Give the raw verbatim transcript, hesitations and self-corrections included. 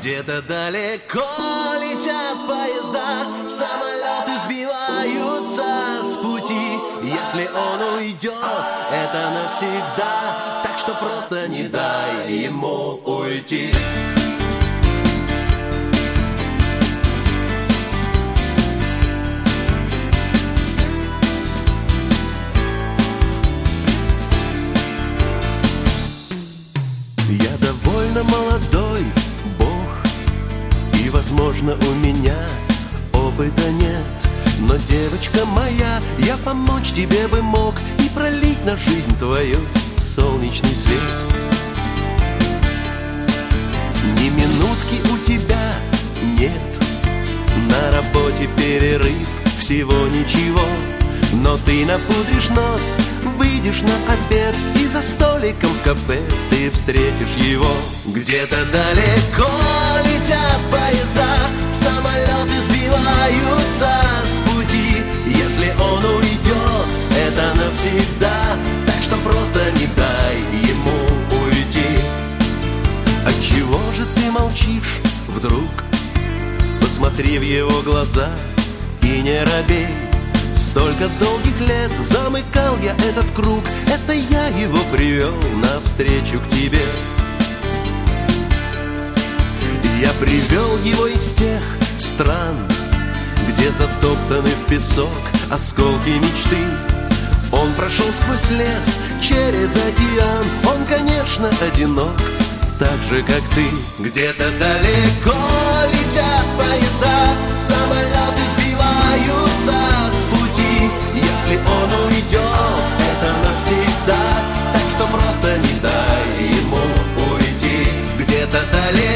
Где-то далеко летят поезда, самолеты сбиваются с пути. Если он уйдет, это навсегда, так что просто не дай ему уйти. Я довольно молодой бог, и, возможно, у меня опыта нет. Но, девочка моя, я помочь тебе бы мог и пролить на жизнь твою солнечный свет. Ни минутки у тебя нет, на работе перерыв, всего ничего. Но ты напудришь нос, выйдешь на обед, и за столиком в кафе ты встретишь его. Где-то далеко летят поезда, самолеты сбиваются с пути. Если он уйдет, это навсегда, так что просто не дай ему уйти. Отчего же ты молчишь вдруг? Посмотри в его глаза и не робей. Столько долгих лет замыкал я этот круг, это я его привел навстречу к тебе. Я привел его из тех стран, где затоптаны в песок осколки мечты. Он прошел сквозь лес, через океан, он, конечно, одинок, так же, как ты. Где-то далеко летят поезда, самолеты сбиваются с пути. Если он уйдет, это навсегда, так что просто не дай ему уйти. Где-то далеко